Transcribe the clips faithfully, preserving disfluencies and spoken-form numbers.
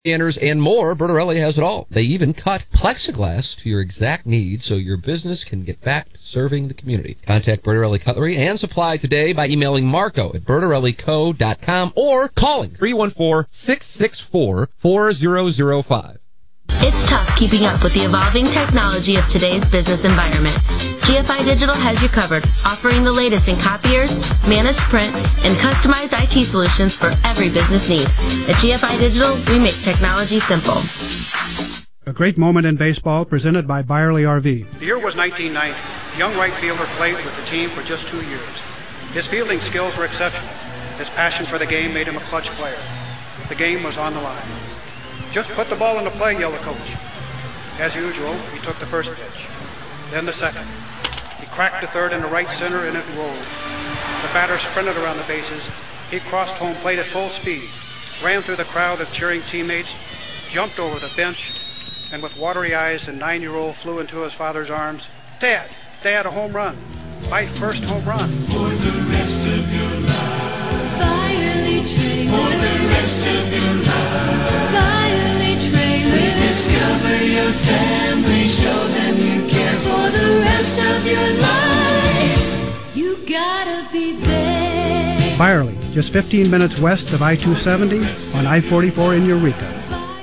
Scanners and more, Bertarelli has it all. They even cut plexiglass to your exact needs so your business can get back to serving the community. Contact Bertarelli Cutlery and Supply today by emailing Marco at bertarelli co dot com or calling three one four, six six four, four zero zero five. It's tough keeping up with the evolving technology of today's business environment. G F I Digital has you covered, offering the latest in copiers, managed print, and customized I T solutions for every business need. At G F I Digital, we make technology simple. A great moment in baseball presented by Byerly R V. The year was nineteen ninety. The young right fielder played with the team for just two years. His fielding skills were exceptional. His passion for the game made him a clutch player. The game was on the line. Just put the ball into play, yelled the coach. As usual, he took the first pitch, then the second. He cracked the third into right center, and it rolled. The batter sprinted around the bases. He crossed home plate at full speed, ran through the crowd of cheering teammates, jumped over the bench, and with watery eyes, the nine-year-old flew into his father's arms. Dad, Dad, a home run. My first home run. For the rest of your life. Byerly Trailer. For the rest of your life. Byerly Trailer. We discover your family. Show them you care for the rest of your life. You gotta be there. Byerly, just fifteen minutes west of I two seventy on I forty-four in Eureka.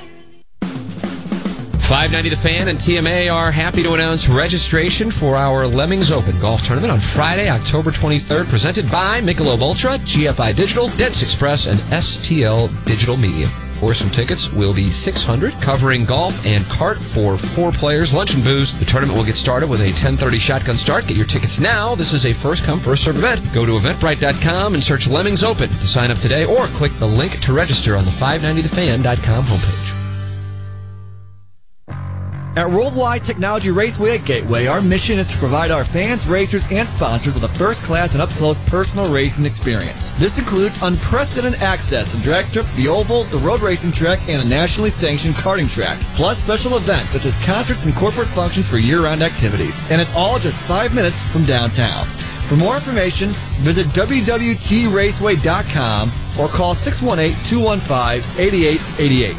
five ninety The Fan and T M A are happy to announce registration for our Lemmings Open Golf Tournament on Friday, October twenty-third, presented by Michelob Ultra, G F I Digital, Dents Express, and S T L Digital Media. Foursome tickets will be six hundred dollars, covering golf and cart for four players, lunch and booze. The tournament will get started with a ten thirty shotgun start. Get your tickets now. This is a first-come, first-served event. Go to eventbrite dot com and search Lemmings Open to sign up today, or click the link to register on the five ninety the fan dot com homepage. At Worldwide Technology Raceway at Gateway, our mission is to provide our fans, racers, and sponsors with a first-class and up-close personal racing experience. This includes unprecedented access to Drag Strip, the Oval, the road racing track, and a nationally sanctioned karting track, plus special events such as concerts and corporate functions for year-round activities. And it's all just five minutes from downtown. For more information, visit w w t raceway dot com or call six one eight, two one five, eight eight eight eight.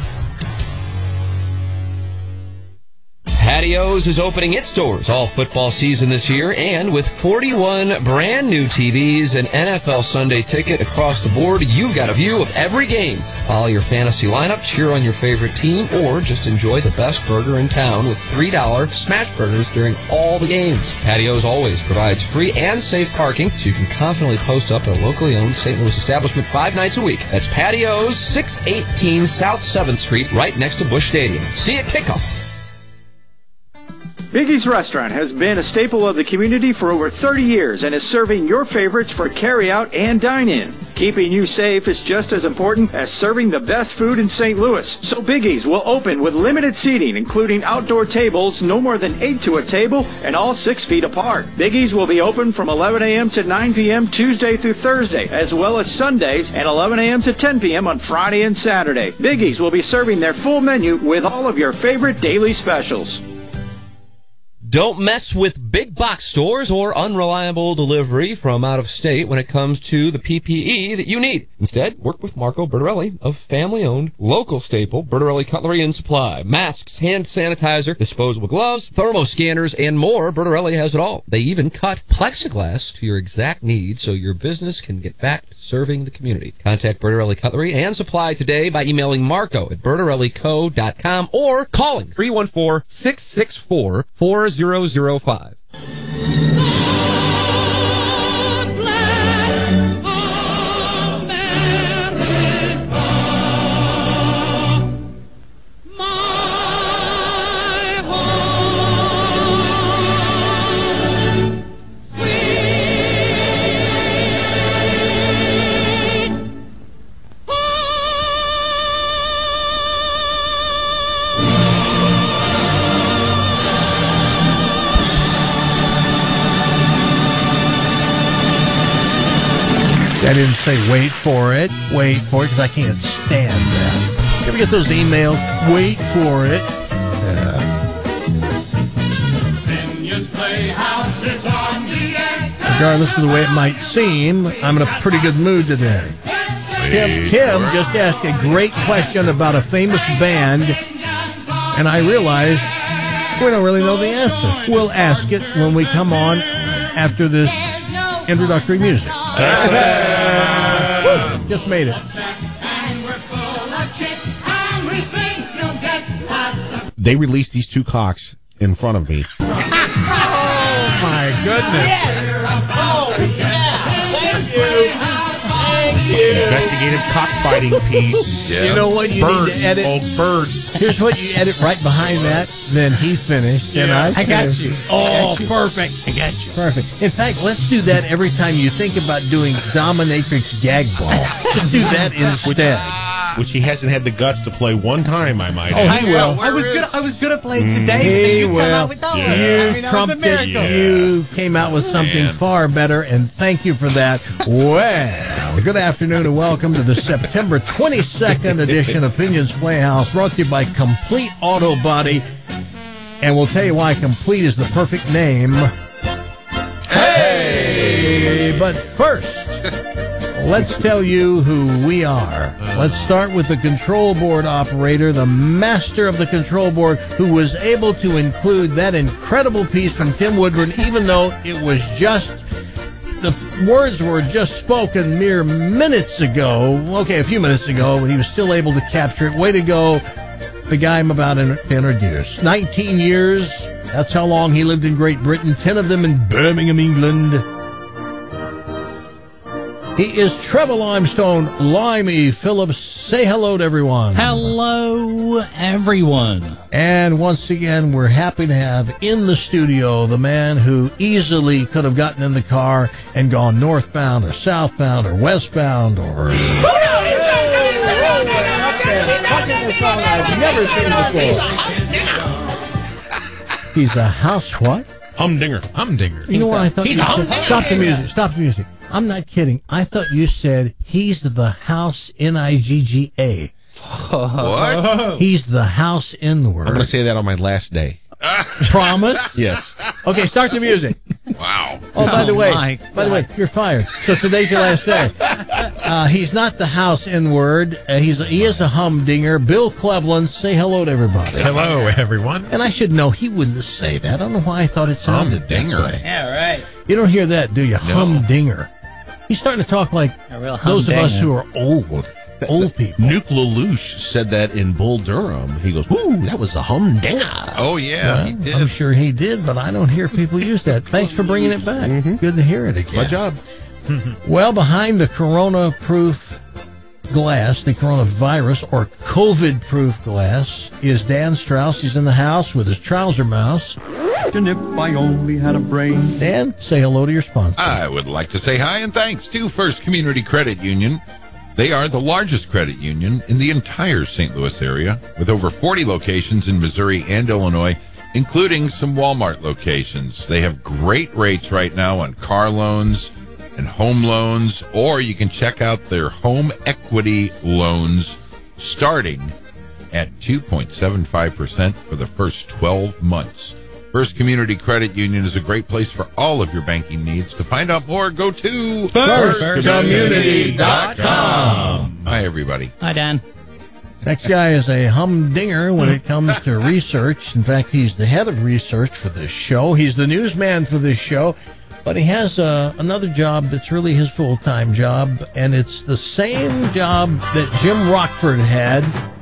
Patios is opening its doors all football season this year, and with forty-one brand new T Vs and N F L Sunday Ticket across the board, you've got a view of every game. Follow your fantasy lineup, cheer on your favorite team, or just enjoy the best burger in town with three dollar smash burgers during all the games. Patios always provides free and safe parking, so you can confidently post up at a locally owned Saint Louis establishment five nights a week. That's Patios, six eighteen South seventh Street, right next to Busch Stadium. See you at kickoff. Biggie's Restaurant has been a staple of the community for over thirty years and is serving your favorites for carry-out and dine-in. Keeping you safe is just as important as serving the best food in Saint Louis. So Biggie's will open with limited seating, including outdoor tables, no more than eight to a table, and all six feet apart. Biggie's will be open from eleven a.m. to nine p.m. Tuesday through Thursday, as well as Sundays, and eleven a.m. to ten p.m. on Friday and Saturday. Biggie's will be serving their full menu with all of your favorite daily specials. Don't mess with big box stores or unreliable delivery from out of state when it comes to the P P E that you need. Instead, work with Marco Bertarelli of family-owned, local staple Bertarelli Cutlery and Supply. Masks, hand sanitizer, disposable gloves, thermo scanners, and more. Bertarelli has it all. They even cut plexiglass to your exact needs so your business can get back to serving the community. Contact Bertarelli Cutlery and Supply today by emailing Marco at bertarelli co dot com or calling three one four, six six four, four zero zero five. I didn't say wait for it, wait for it, because I can't stand that. You ever get those emails, wait for it? Yeah. Regardless of the way it might seem, I'm in a pretty good mood today. Kim, Kim just asked a great question about a famous band, and I realized we don't really know the answer. We'll ask it when we come on after this introductory music. Woo, just made it. They released these two cocks in front of me. Oh, my goodness. Oh, yeah. Thank you. Thank you. Investigative cockfighting piece. Yeah. You know what you bird, need to edit? Oh, birds. Here's what you edit right behind that. Then he finished, yeah. and I I got finished. you. Oh, got you. perfect. I got you. Perfect. In fact, let's do that every time you think about doing Dominatrix Gag Ball. Let's do that instead. Which he hasn't had the guts to play one time, I might Oh, add. he will. I was gonna, I was gonna play it today, Mm, but he then you will. come out with that Yeah. one. You I mean, that was trumped a it. miracle. Yeah. You came out with something Man. far better, and thank you for that. Well, good afternoon and welcome to the September twenty-second edition of Opinions Playhouse, brought to you by Complete Auto Body. And we'll tell you why Complete is the perfect name. Hey! But first, let's tell you who we are. Let's start with the control board operator, the master of the control board, who was able to include that incredible piece from Tim Woodburn, even though it was just, the words were just spoken mere minutes ago. Okay, a few minutes ago, but he was still able to capture it. Way to go, the guy I'm about to introduce. nineteen years, that's how long he lived in Great Britain, ten of them in Birmingham, England. He is Trevor Limestone, Limey Phillips. Say hello to everyone. Hello, everyone. And once again, we're happy to have in the studio the man who easily could have gotten in the car and gone northbound or southbound or westbound or... I've never seen before. He's a house what? Humdinger. Humdinger. You know what I thought? He's you a said? humdinger. Stop the music. Stop the music. I'm not kidding. I thought you said he's the house N I G G A. What? He's the house N-word. I'm going to say that on my last day. Promise? Yes. Okay, start the music. Wow. Oh, by the Oh, way, my by the way, you're fired. So today's your last day. Uh, he's not the house N-word. Uh, he's he is a humdinger. Bill Cleveland, say hello to everybody. Hello, everyone. And I should know he wouldn't say that. I don't know why I thought it sounded Humdinger. that way. Yeah, right. You don't hear that, do you? Humdinger. He's starting to talk like A real those of us humdinger. who are old. Old people. Nuke Lelouch said that in Bull Durham. He goes, ooh, that was a humdinger. Oh, yeah, Well, he did. I'm sure he did, but I don't hear people use that. Thanks for bringing it back. Mhm. Good to hear it again. My job. Well, behind the corona-proof glass, the coronavirus or COVID-proof glass, is Dan Strauss. He's in the house with his trouser mouse. And if I only had a brain. Dan, say hello to your sponsor. I would like to say hi and thanks to First Community Credit Union. They are the largest credit union in the entire Saint Louis area, with over forty locations in Missouri and Illinois, including some Walmart locations. They have great rates right now on car loans and home loans, or you can check out their home equity loans starting at two point seven five percent for the first twelve months. First Community Credit Union is a great place for all of your banking needs. To find out more, go to first community dot com. Hi, everybody. Hi, Dan. Next guy is a humdinger when it comes to research. In fact, he's the head of research for this show. He's the newsman for this show. But he has uh, another job that's really his full-time job, and it's the same job that Jim Rockford had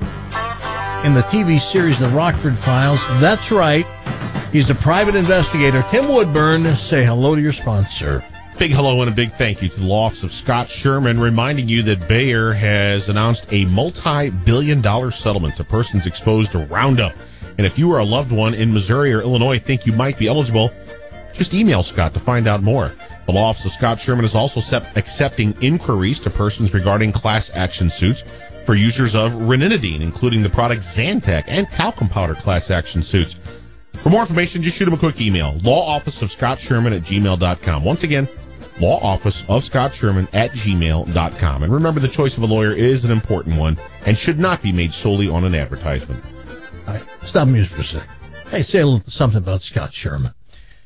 in the T V series The Rockford Files. That's right. He's a private investigator. Tim Woodburn, say hello to your sponsor. Big hello and a big thank you to the law office of Scott Sherman, reminding you that Bayer has announced a multi-billion dollar settlement to persons exposed to Roundup. And if you or a loved one in Missouri or Illinois think you might be eligible, just email Scott to find out more. The law office of Scott Sherman is also sep- accepting inquiries to persons regarding class action suits for users of ranitidine, including the product Zantac and talcum powder class action suits. For more information, just shoot him a quick email, law office of Scott Sherman at gmail dot com. Once again, law office of Scott Sherman at gmail dot com. And remember, the choice of a lawyer is an important one and should not be made solely on an advertisement. All right, stop music for a second. Hey, say a little something about Scott Sherman.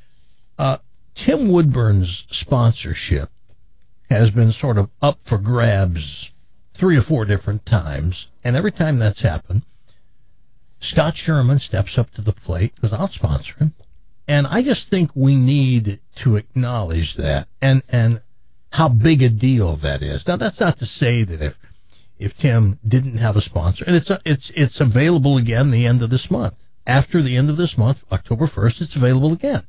Uh, Tim Woodburn's sponsorship has been sort of up for grabs three or four different times, and every time that's happened, Scott Sherman steps up to the plate because I'll sponsor him, and I just think we need to acknowledge that and and how big a deal that is. Now, that's not to say that if if Tim didn't have a sponsor, and it's it's it's available again the end of this month. After the end of this month, October first, it's available again.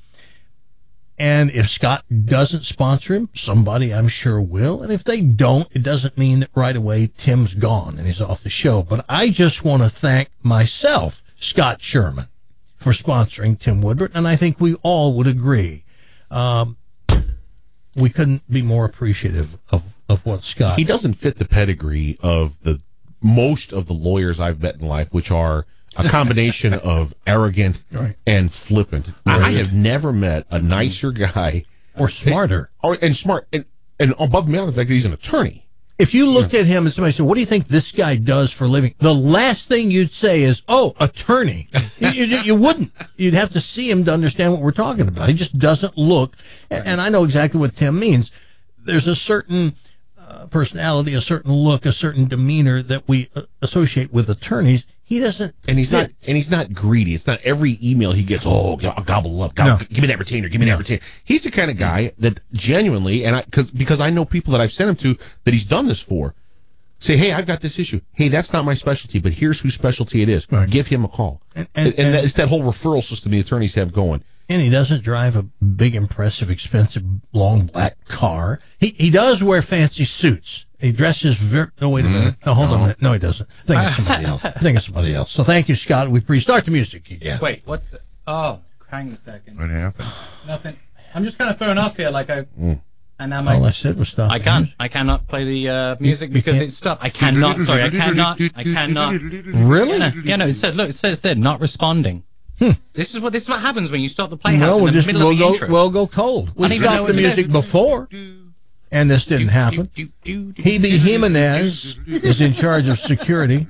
And if Scott doesn't sponsor him, somebody I'm sure will. And if they don't, it doesn't mean that right away Tim's gone and he's off the show. But I just want to thank myself, Scott Sherman, for sponsoring Tim Woodward. And I think we all would agree. Um, we couldn't be more appreciative of, of what Scott... He doesn't fit the pedigree of the most of the lawyers I've met in life, which are a combination of arrogant right. and flippant. Right. I have never met a nicer guy. Or smarter. And, or, and smart. And, and above and beyond the fact that he's an attorney. If you looked yeah. at him and somebody said, what do you think this guy does for a living? The last thing you'd say is, oh, attorney. you, you, you wouldn't. You'd have to see him to understand what we're talking about. He just doesn't look. And, and I know exactly what Tim means. There's a certain uh, personality, a certain look, a certain demeanor that we uh, associate with attorneys. He doesn't, and he's not, and he's not greedy. It's not every email he gets. Oh, I'll gobble up, gobble, no. give me that retainer, give me no. that retainer. He's the kind of guy that genuinely, and I, because because I know people that I've sent him to that he's done this for. Say, hey, I've got this issue. Hey, that's not my specialty, but here's whose specialty it is. Right. Give him a call. And, and, and, and that, it's that whole referral system the attorneys have going. And he doesn't drive a big, impressive, expensive, long black car. He he does wear fancy suits. He dresses very... No, wait a minute. No, hold no. on a minute. No, he doesn't. I think it's somebody else. I think it's somebody else. So thank you, Scott. We restart the music again. Wait, what? The, oh, hang a second. What happened? Nothing. I'm just kind of thrown off here, like I... Mm. And now All I said was stop. I can't. I cannot play the uh, music because it's stopped. I cannot. Sorry, I cannot. I cannot. Really? Yeah, no, yeah, no. It says. Look, it says there, not responding. Hmm. This is what. This is what happens when you stop the playhouse no, in we'll the just, middle we'll of the go, intro. We'll go cold. We stopped the music before, and this didn't happen. Hebe Jimenez is in charge of security.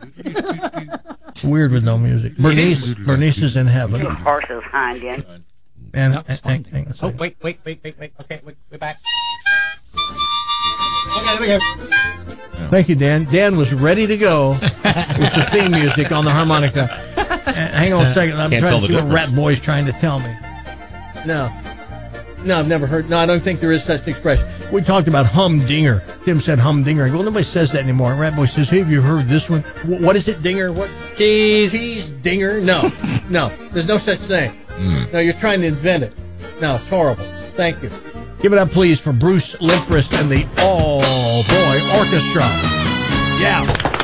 Weird with no music. Bernice, Bernice is in heaven. Horses hind end. And, no, and, and, and oh, wait, wait, wait, wait, wait. Okay, we're, we're back. Okay, there we go. Thank you, Dan. Dan was ready to go with the theme music on the harmonica. Uh, hang on a second. I'm Can't trying to see difference. what Rat Boy's trying to tell me. No. No, I've never heard. No, I don't think there is such an expression. We talked about humdinger. Tim said humdinger. I go, well, nobody says that anymore. And Rat Boy says, hey, have you heard this one? W- what is it, dinger? What? Jeez. Jeez, dinger? No. No. There's no such thing. Mm. No, you're trying to invent it. No, it's horrible. Thank you. Give it up, please, for Bruce Limprist and the All Boy Orchestra. Yeah.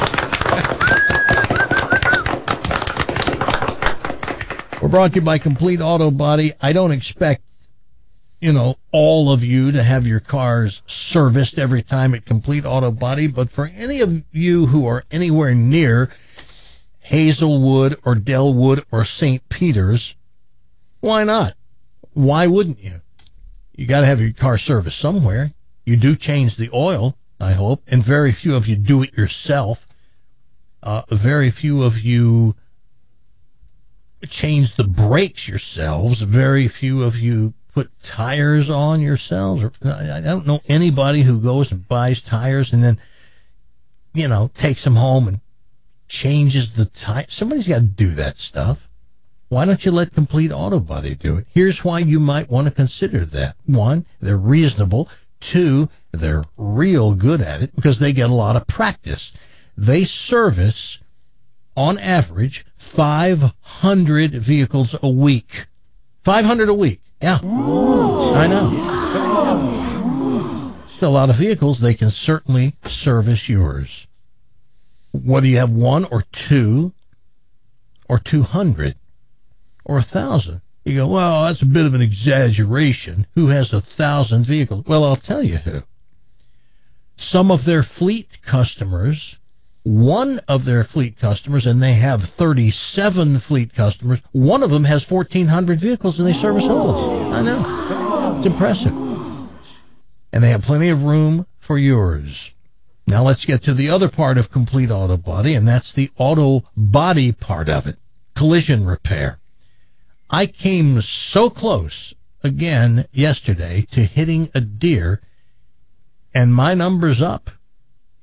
We're brought to you by Complete Auto Body. I don't expect, you know, all of you to have your cars serviced every time at Complete Auto Body, but for any of you who are anywhere near Hazelwood or Delwood or Saint Peter's, why not? Why wouldn't you? You got to have your car serviced somewhere. You do change the oil, I hope, and very few of you do it yourself. Uh, very few of you change the brakes yourselves. Very few of you put tires on yourselves. I don't know anybody who goes and buys tires and then, you know, takes them home and changes the tire. Somebody's got to do that stuff. Why don't you let Complete Auto Body do it? Here's why you might want to consider that. One, they're reasonable. Two, they're real good at it because they get a lot of practice. They service, on average, five hundred vehicles a week. five hundred a week. Yeah. Ooh. I know. Still a lot of vehicles. They can certainly service yours. Whether you have one or two or two hundred. Or a thousand. You go, well, that's a bit of an exaggeration. Who has a thousand vehicles? Well, I'll tell you who. Some of their fleet customers, one of their fleet customers, and they have thirty-seven fleet customers, one of them has fourteen hundred vehicles and they service all. I know. It's impressive. And they have plenty of room for yours. Now let's get to the other part of Complete Auto Body, and that's the auto body part of it. Collision repair. I came so close again yesterday to hitting a deer, and my number's up.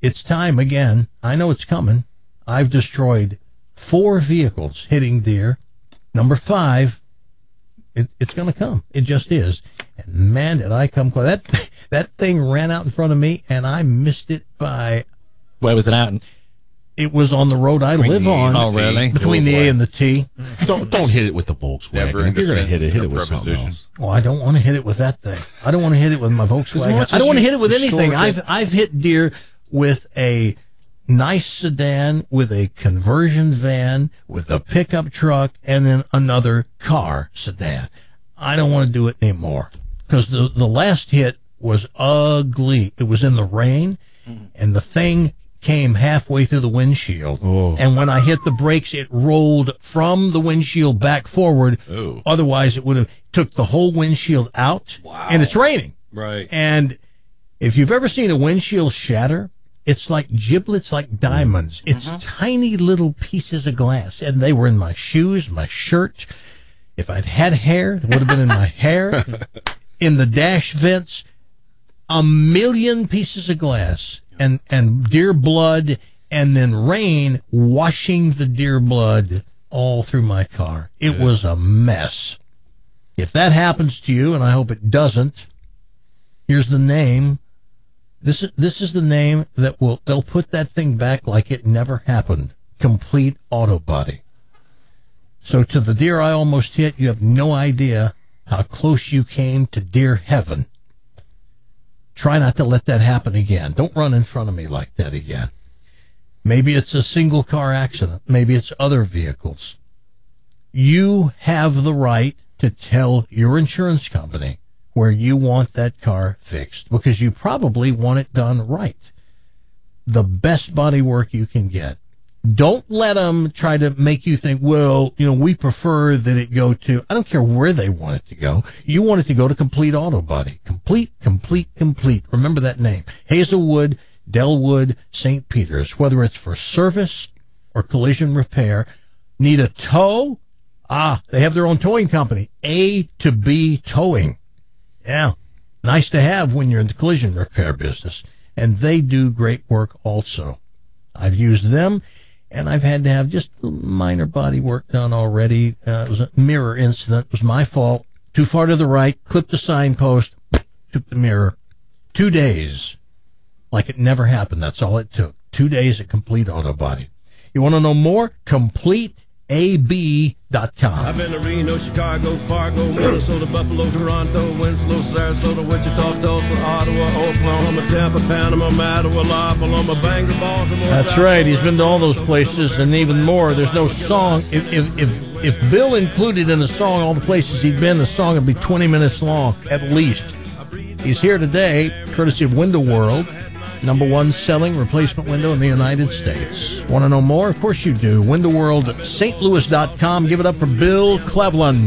it's time again. I know it's coming. I've destroyed four vehicles hitting deer. Number five, it, it's going to come. It just is. And man, did I come close. That, that thing ran out in front of me, and I missed it by... Where was it out? It was on the road I live on. Oh, really? Between the A and the T. Don't don't hit it with the Volkswagen. Never If you're going to understand hit it, hit the it with something preposition. else. Oh, I don't want to hit it with that thing. I don't want to hit it with my Volkswagen. much I don't as want to you hit it with anything. short I've it- I've hit deer with a nice sedan, with a conversion van, with a pickup truck, and then another car sedan. I don't want to do it anymore because the the last hit was ugly. It was in the rain, and the thing came halfway through the windshield. Oh. And when I hit the brakes, it rolled from the windshield back forward. Oh. Otherwise, it would have took the whole windshield out. Wow. And it's raining. Right. And if you've ever seen a windshield shatter, it's like giblets, like diamonds. It's tiny little pieces of glass. And they were in my shoes, my shirt. If I'd had hair, it would have been in my hair. In the dash vents, a million pieces of glass. And, and deer blood, and then rain washing the deer blood all through my car. It Yeah. was a mess. If that happens to you, and I hope it doesn't, here's the name. This is this is the name that will they'll put that thing back like it never happened. Complete Auto Body. So to the deer I almost hit, you have no idea how close you came to deer heaven. Try not to let that happen again. Don't run in front of me like that again. Maybe it's a single car accident. Maybe it's other vehicles. You have the right to tell your insurance company where you want that car fixed because you probably want it done right. The best body work you can get. Don't let them try to make you think, well, you know, we prefer that it go to, I don't care where they want it to go. You want it to go to Complete Auto Body. Complete, complete, complete. Remember that name. Hazelwood, Delwood, Saint Peter's. Whether it's for service or collision repair. Need a tow? Ah, they have their own towing company. A to B Towing. Yeah. Nice to have when you're in the collision repair business. And they do great work also. I've used them. And I've had to have just minor body work done already. Uh, it was a mirror incident. It was my fault. Too far to the right, clipped the signpost, took the mirror. Two days. Like it never happened. That's all it took. Two days at Complete Auto Body. You want to know more? complete A B dot com. I've been to Reno, Chicago, Fargo, Minnesota, Buffalo, Toronto, Winslow, Sarasota, Wichita, Tulsa, Ottawa, Oklahoma, Tampa, Panama, Mattawa, La Paloma, Bangor, Baltimore. That's right. He's been to all those places and even more. There's no song. If if if, if Bill included in a song all the places he'd been, the song would be twenty minutes long at least. He's here today, courtesy of Window World, number one selling replacement window in the United States. Want to know more? Of course you do. Window World at Saint Louis dot com. Give it up for Bill Cleveland.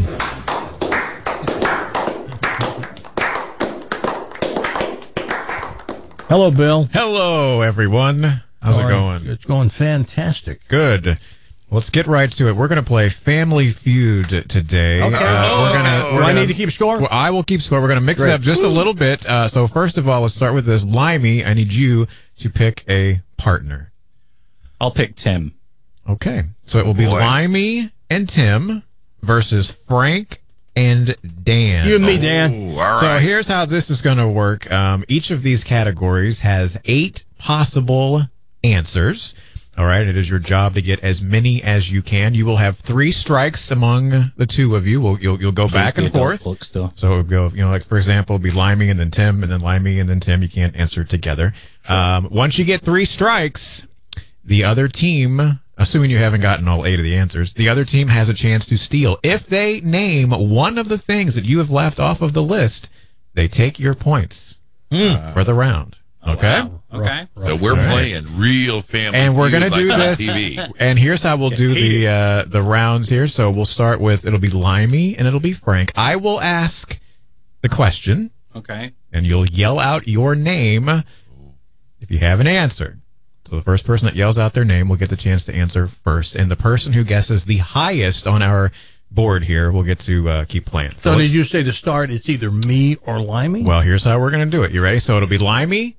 Hello, Bill. Hello, everyone. How's All it right. going? It's going fantastic. Good. Let's get right to it. We're going to play Family Feud today. Okay. Uh, we're gonna, we're Do I gonna, need to keep score? Well, I will keep score. We're going to mix Great. it up just a little bit. Uh, so first of all, let's start with this. Limey, I need you to pick a partner. I'll pick Tim. Okay. So it will be Boy. Limey and Tim versus Frank and Dan. You and me, Dan. Ooh, all So right. here's how this is going to work. Um, each of these categories has eight possible answers. All right, it is your job to get as many as you can. You will have three strikes among the two of you. We'll, you'll you'll go Please back be and adult forth. book still. So it would go, you know, like for example, it'd be Limey and then Tim, and then Limey and then Tim. You can't answer together. Um, once you get three strikes, the other team, assuming you haven't gotten all eight of the answers, the other team has a chance to steal. If they name one of the things that you have left off of the list, they take your points Mm. for the round. Okay? Wow. Okay. So we're All right. playing real family. And we're Feud gonna do like on this. T V. And here's how we'll do the uh, the rounds here. So we'll start with it'll be Limey and it'll be Frank. I will ask the question, Okay. and you'll yell out your name if you have an answer. So the first person that yells out their name will get the chance to answer first, and the person who guesses the highest on our board here will get to uh, keep playing. So let's- did you say to start it's either me or Limey? Well, here's how we're gonna do it. You ready? So it'll be Limey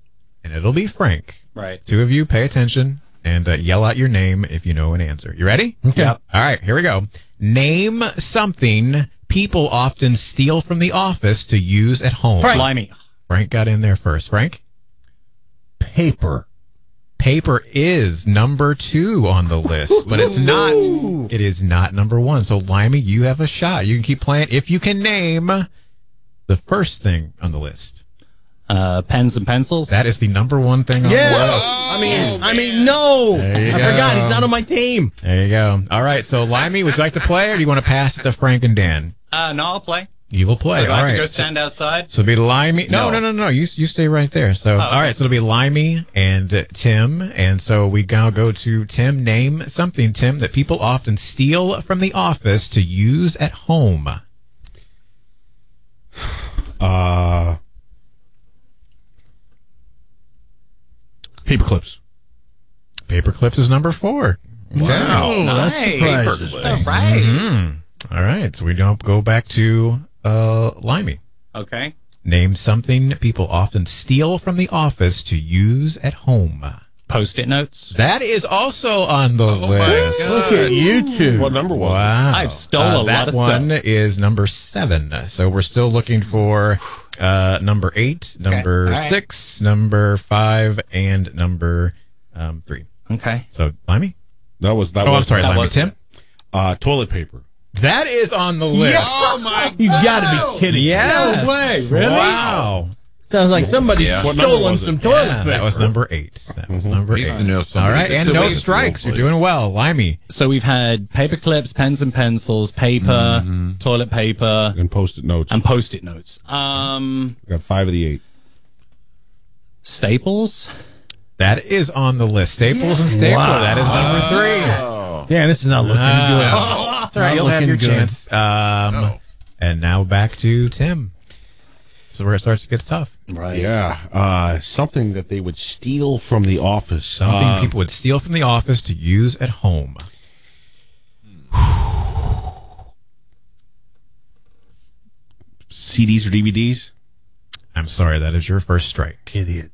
and it'll be Frank. Right. Two of you pay attention and uh, yell out your name if you know an answer. You ready? Okay. Yep. All right, here we go. Name something people often steal from the office to use at home. Frank. Blimey. Frank got in there first. Frank? Paper. Paper is number two on the list, but it's not. It is not number one. So, Limey, you have a shot. You can keep playing if you can name the first thing on the list. Uh, pens and pencils. That is the number one thing on Yeah. the list. I mean, I mean, no. There you I go. forgot. He's not on my team. There you go. All right. So, Limey, would you like to play, or do you want to pass it to Frank and Dan? Uh, no, I'll play. You will play. So do All I have right. to go stand outside? So it'll be Limey. No, no, No. no, no. You you stay right there. So Oh, all okay. right. So it'll be Limey and uh, Tim, and so we now go to Tim. Name something, Tim, that people often steal from the office to use at home. Uh, paper clips. Paper clips is number four. Wow, Nice. that's surprising. All right. Mhm. All right. So we don't go back to uh, Limey. Okay. Name something people often steal from the office to use at home. Post-it notes. That is also on the Oh my list. God. Look at you two. What number was it? Wow. I've stole Uh, a lot that of one stuff. is number seven. So we're still looking for uh, number eight, number All right. six, number five, and number um, three. Okay. So, Limey? That was that Oh, was I'm sorry, that Limey. was- Tim? Uh, toilet paper. That is on the list. Oh my You gotta be kidding. Yes. No way. Really? Wow. Sounds like somebody's Yeah. What number stolen was it? some toilet Yeah, paper. that was number eight. That was number Needs eight. to know All somebody right, that's and no away from strikes. the You're place. doing well. Limey. So we've had paper clips, pens and pencils, paper, Mm-hmm. toilet paper, And post-it notes. and post-it notes. Um, I got five of the eight. staples. That is on the list. Staples and Stapler. Wow. That is number three. Oh. Yeah, this is not looking Ah. That's all right. Not You'll have looking your good. chance. Um, No. And now back to Tim. This is where it starts to get tough. Right. Yeah. Uh, something that they would steal from the office. Something Uh, people would steal from the office to use at home. C Ds or D V Ds. I'm sorry, that is your first strike. Idiot.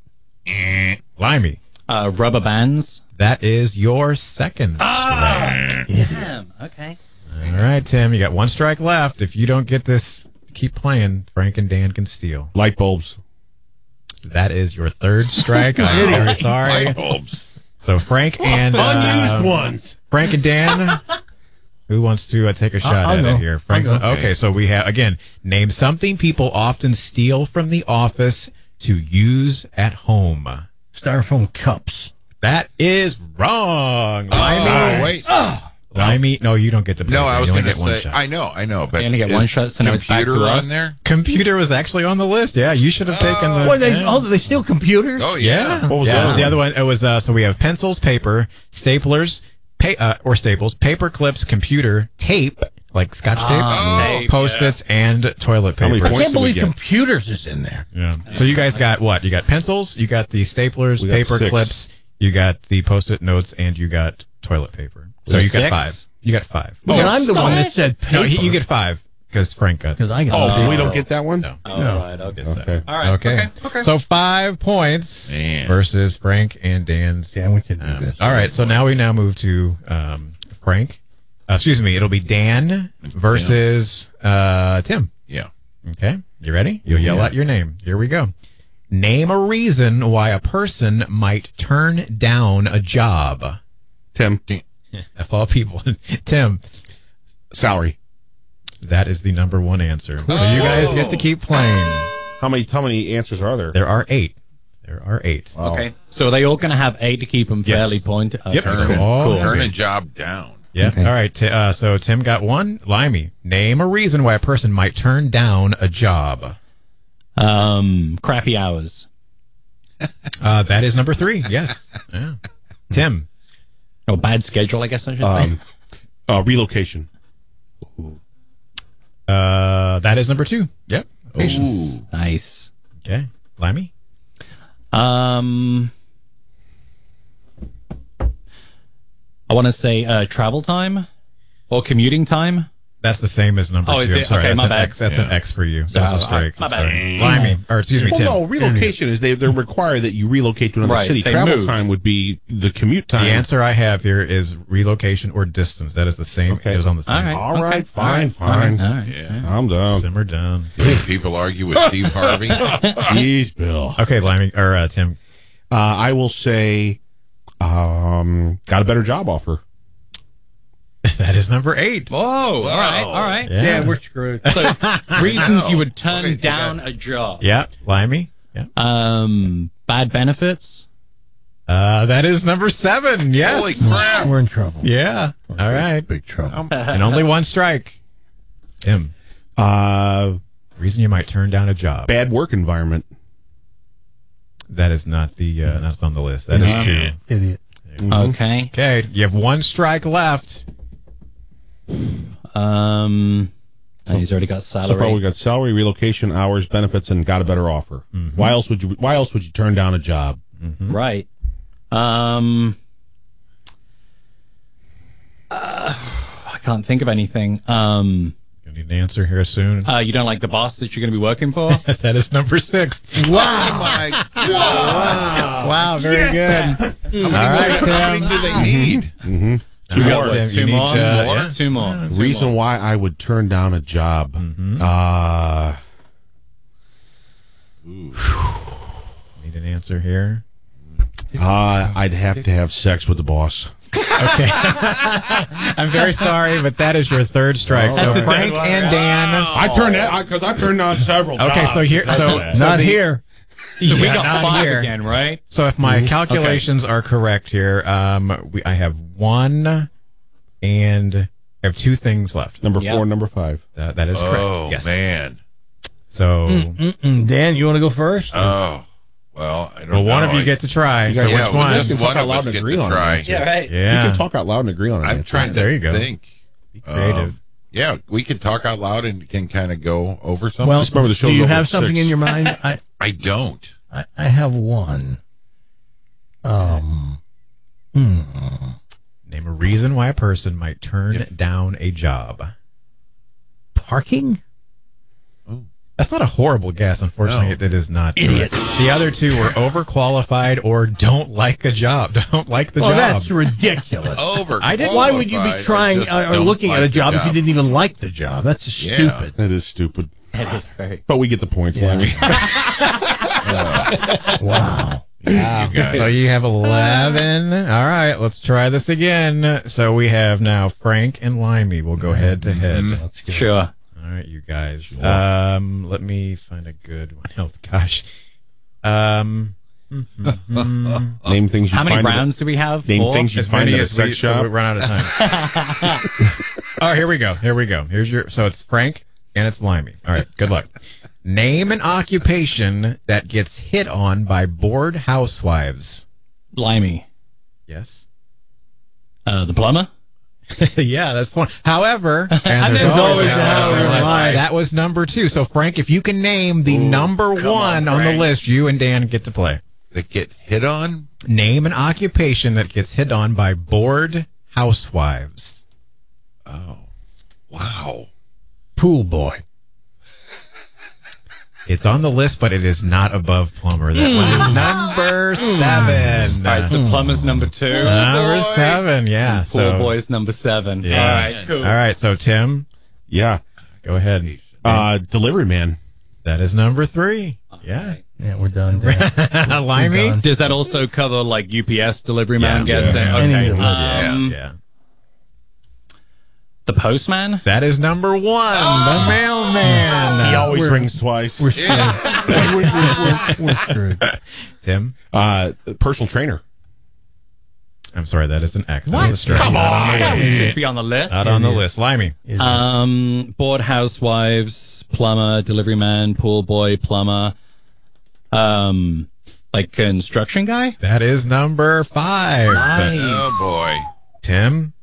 Limey. Uh, rubber bands. That is your second strike. Damn. Okay. All right, Tim, you got one strike left. If you don't get this, keep playing. Frank and Dan can steal. Light bulbs. That is your third strike. I'm very sorry. Light bulbs. So Frank and Unused uh, ones. Frank and Dan. Who wants to uh, take a shot I'll at go. it here? Frank. I'll go. Okay, so we have again. Name something people often steal from the office to use at home. Styrofoam cups. That is wrong. Oh, Limey. wait. Limey. No, you don't get to play. No, there. I was you only going to get one say. shot. I know, I know, but You only get is one shot, so now it's back computer to us. on there? Computer was actually on the list. Yeah, you should have taken the. What, they, yeah. oh, do they steal computers? Oh Yeah. yeah. What was yeah. the other The one? other one it was uh, so we have pencils, paper, staplers, pa- uh, or staples, paper clips, computer, tape like scotch tape, Ah, Oh, tape, post-its, and toilet How many paper. I points can't do we believe get? computers is in there. Yeah. So you guys got what? You got pencils, you got the staplers, We got paper six. clips, you got the post-it notes, and you got toilet paper. So There's you got six? five. You got five. But I'm the one that said paper. No, he, you get five because Frank got. Because I got Oh, paper. we don't get that one? No. All No. right. Okay. Yes, Okay. All right. Okay. Okay. Okay. So five points Man. versus Frank and Dan's. Yeah, we can do Um, this. all right, so now we now move to um, Frank. Uh, excuse me, it'll be Dan versus uh, Tim. Yeah. Okay, you ready? You'll yell Yeah. out your name. Here we go. Name a reason why a person might turn down a job. Tim. Of all people, Tim. Salary. That is the number one answer. So you guys get to keep playing. How many how many answers are there? There are eight. There are eight. Okay. So are they all going to have eight to keep them Yes. fairly pointed? Okay, Yep. Cool. Oh, cool. Turn a job down. Yeah. Okay. All right. T- uh, so Tim got one. Limey. Name a reason why a person might turn down a job. Um, crappy hours. Uh, that is number three. Yes. Yeah. Tim. Oh, bad schedule, I guess I should Um, say. uh, relocation. Uh, that is number two. Yep. Patience. Ooh. Nice. Okay. Limey. Um, I want to say uh, travel time or commuting time. That's the same as number Oh, two. is I'm it? sorry. Okay, that's my an bad. X. That's Yeah. an X for you. So, That was a uh, strike. my I'm bad. sorry. Limey, or excuse me, Well, Tim. no, relocation is they, they're required that you relocate to another Right, city. they Travel move. time would be the commute time. The answer I have here is relocation or distance. That is the same. Okay. It was on the same. All right. All right, Okay. fine, All right. fine. All right. Yeah. I'm down. Simmer down. You think people argue with Steve Harvey? Jeez, Bill. Okay, Limey or uh, Tim. Uh, I will say, um, got a better job offer. That is number eight. Whoa. All right. All right. Yeah. Yeah, we're screwed. So, reasons you would turn Okay, you down got- a job. Yeah, Limey. Yeah. Um, bad benefits. Uh, that is number seven. Yes. Holy crap. We're in trouble. Yeah. All right. Big trouble. And only one strike. Tim. Uh, Reason you might turn down a job. bad work environment. That is not the. Uh, that's on the list. That is two. Idiot. Okay. Okay. You have one strike left. Um, oh, he's already got So far, salary. we got salary, relocation, hours, benefits, and got a better offer. Mhm. Why else would you? Why else would you turn down a job? Mm-hmm. Right. Um, uh, I can't think of anything. Um, You need an answer here soon. uh, you don't like the boss that you're going to be working for? That is number six. Wow. Oh, my God. Wow. Very good. How many, All right, more- how many Tim. do they need? Mm-hmm. Two All more. right, Tim, Two you need, more. uh, More? yeah. Two more. Two Reason more. why I would turn down a job. Mhm. Uh, Ooh. Need an answer here. uh, I'd have to have sex with the boss. Okay. I'm very sorry, but that is your third strike. That's So the Frank third one, and right? Dan. I turned that because I turned down several. Okay, jobs so here, because so, of that. so Not the- here. So we Yeah, got not five here. again, right? So if my Mhm. calculations are correct here, um, we, I have one, and I have two things left. Number Yeah. four, and number five. That, that is correct. Oh, Yes. man. So, Mm-mm. Dan, you want to go first? Oh, well, I don't well, know. one of you I- get to try. You So guys- yeah, which well, one? just You can one talk of out us loud and get agree to on it. try. Yeah, right. Yeah. You can talk out loud and agree on it. I'm That's trying right. to There you go. think. Be creative. Um, yeah, we could talk out loud and can kind of go over something. Well, Just remember the show's do you over have at something six. in your mind? I, I don't. I, I have one. Um. Hmm. Name a reason why a person might turn If- down a job. Parking? That's not a horrible guess. Unfortunately, No. it, it is not. Idiot. The other two were overqualified or don't like a job. Don't like the well, job. that's ridiculous. Over. I didn't- Why would you be trying or, or looking at a job if you didn't even like the job? That's just Yeah. stupid. That is stupid. That is very. But we get the points, Yeah. Lemmy. Wow. Wow. guys. So you have eleven. All right, let's try this again. So we have now Frank and Limey. We'll go head to head. Let's go. Sure. All right, you guys. Um, let me find a good one. Oh gosh. Um. mm-hmm. Name things you How many find at a- rounds do we have? Name Four? things you As find many at a as sex we, so shop. we run out of time. Oh, here we go. Here we go. Here's your. So it's Frank and it's Limey. All right. Good luck. Name an occupation that gets hit on by bored housewives. Limey. Yes. Uh, the plumber? Yeah, that's one. However, and And there's there's always always a however however. in life. That was number two. So Frank, if you can name the number one on, on, the Frank. list, you and Dan get to play. That get hit on? Name an occupation that gets hit on by bored housewives. Oh. Wow. Pool boy. It's on the list, but it is not above plumber. That was number seven. All right, so plumber's number two. Number seven, yeah. Pool So, boy's number seven. yeah. All right, cool. All right, so Tim, Yeah. go ahead. Uh, delivery man. That is number three. Yeah. Yeah, we're done. Dan. Limey? done. Does that also cover like U P S delivery man? Yeah. Guessing. Yeah. Any Okay. delivery. Um, Yeah. The postman. That is number one, the mailman. He always we're- rings twice. We're screwed. we're, we're, we're, we're screwed. Tim? Uh, personal trainer. I'm sorry, that is an X. That What? is a strike. Come Not on the That list. should be on the list. Not on the Idiot. list. Limey. Idiot. Um, bored housewives, plumber, delivery man, pool boy, plumber. Um, like construction guy. That is number five. Nice. Oh, boy. Tim?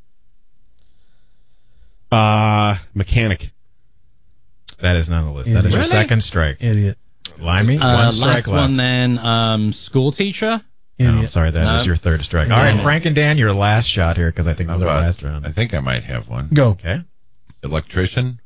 Uh, mechanic. That is not on the list. That is your Really? second strike. Idiot. Limey, Uh, one strike last left. one then. Um, school teacher. No, I'm Idiot. sorry, that is No. your third strike. No. All right, Frank and Dan, your last shot here because I think this is our About- last round. I think I might have one. Go. Okay. Electrician?